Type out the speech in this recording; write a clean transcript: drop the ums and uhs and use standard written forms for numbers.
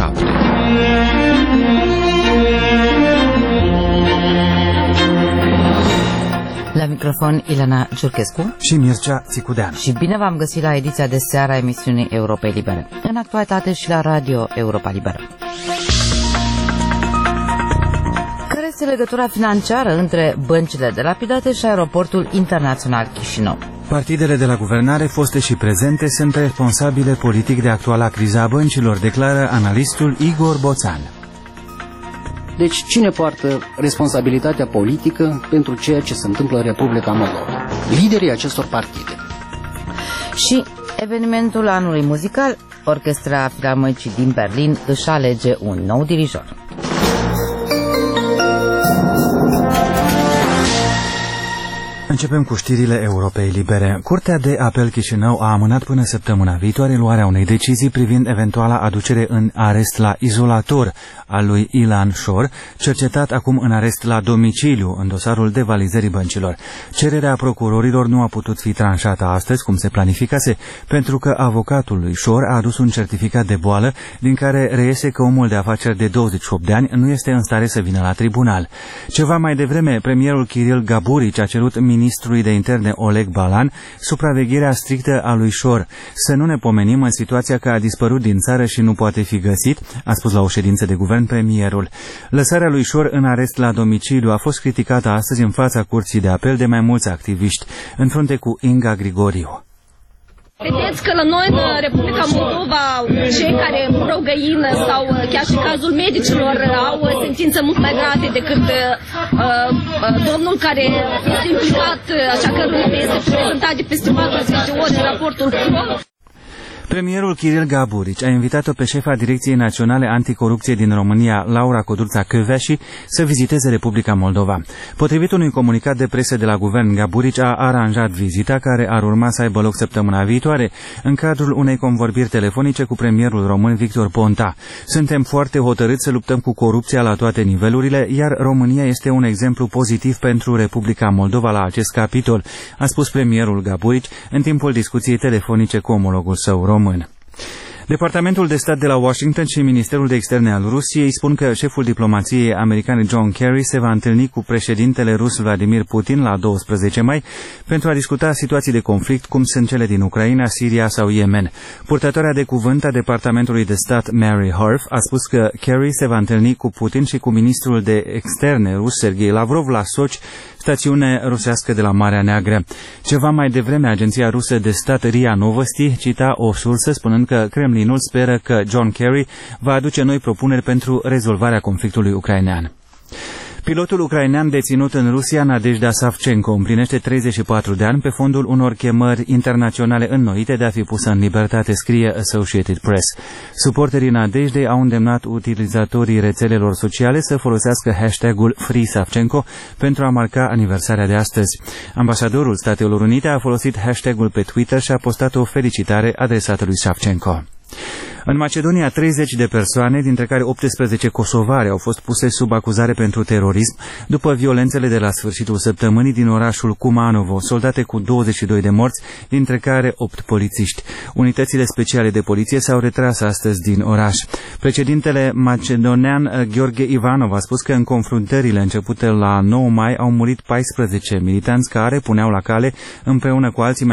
7. La microfon Ilana Giurchescu și Mircea Țicudean. Și bine v-am găsit la ediția de seară a emisiunii Europei Libere, în actualitate și la Radio Europa Liberă. Care este legătura financiară între băncile de lapidate și aeroportul internațional Chișinău? Partidele de la guvernare, foste și prezente, sunt responsabile politic de actuala criza a băncilor, declară analistul Igor Boțan. Deci cine poartă responsabilitatea politică pentru ceea ce se întâmplă în Republica Moldova? Liderii acestor partide. Și evenimentul anului muzical, Orchestra Filarmonicii din Berlin își alege un nou dirijor. Începem cu știrile Europei Libere. Curtea de Apel Chișinău a amânat până săptămâna viitoare luarea unei decizii privind eventuala aducere în arest la izolator al lui Ilan Șor, cercetat acum în arest la domiciliu în dosarul devalizării băncilor. Cererea procurorilor nu a putut fi tranșată astăzi, cum se planificase, pentru că avocatul lui Șor a adus un certificat de boală din care reiese că omul de afaceri de 28 de ani nu este în stare să vină la tribunal. Ceva mai devreme, premierul Kiril Gaburici a cerut ministrului de interne Oleg Balan supravegherea strictă a lui Șor. Să nu ne pomenim în situația că a dispărut din țară și nu poate fi găsit, a spus la o ședință de guvern premierul. Lăsarea lui Șor în arest la domiciliu a fost criticată astăzi în fața Curții de Apel de mai mulți activiști, în frunte cu Inga Grigoriu. Vedeți că la noi în Republica Moldova cei care îmbrau găină sau chiar și cazul medicilor au sentințe mult mai grave decât domnul care este implicat, așa că nu este prezentat de peste 40 de ori în raportul PRO. Premierul Kiril Gaburici a invitat-o pe șefa Direcției Naționale Anticorupție din România, Laura Codruța-Căveași, să viziteze Republica Moldova. Potrivit unui comunicat de presă de la guvern, Gaburici a aranjat vizita, care ar urma să aibă loc săptămâna viitoare, în cadrul unei convorbiri telefonice cu premierul român Victor Ponta. Suntem foarte hotărâți să luptăm cu corupția la toate nivelurile, iar România este un exemplu pozitiv pentru Republica Moldova la acest capitol, a spus premierul Gaburici în timpul discuției telefonice cu omologul său român. Departamentul de stat de la Washington și Ministerul de Externe al Rusiei spun că șeful diplomației americane John Kerry se va întâlni cu președintele rus Vladimir Putin la 12 mai pentru a discuta situații de conflict cum sunt cele din Ucraina, Siria sau Yemen. Purtătoarea de cuvânt a Departamentului de stat Mary Harf a spus că Kerry se va întâlni cu Putin și cu ministrul de externe rus Sergei Lavrov la Sochi, stațiune rusească de la Marea Neagră. Ceva mai devreme, agenția rusă de stat RIA Novosti cita o sursă spunând că Kremlinul speră că John Kerry va aduce noi propuneri pentru rezolvarea conflictului ucrainean. Pilotul ucrainean deținut în Rusia, Nadejda Savchenko, împlinește 34 de ani pe fondul unor chemări internaționale înnoite de a fi pusă în libertate, scrie Associated Press. Suporterii Nadejdei au îndemnat utilizatorii rețelelor sociale să folosească hashtagul FreeSavchenko pentru a marca aniversarea de astăzi. Ambasadorul Statelor Unite a folosit hashtagul pe Twitter și a postat o felicitare adresată lui Savchenko. În Macedonia, 30 de persoane, dintre care 18 kosovari, au fost puse sub acuzare pentru terorism după violențele de la sfârșitul săptămânii din orașul Kumanovo, soldate cu 22 de morți, dintre care 8 polițiști. Unitățile speciale de poliție s-au retras astăzi din oraș. Președintele macedonean Gheorghe Ivanov a spus că în confruntările începute la 9 mai au murit 14 militanți care puneau la cale împreună cu alții mai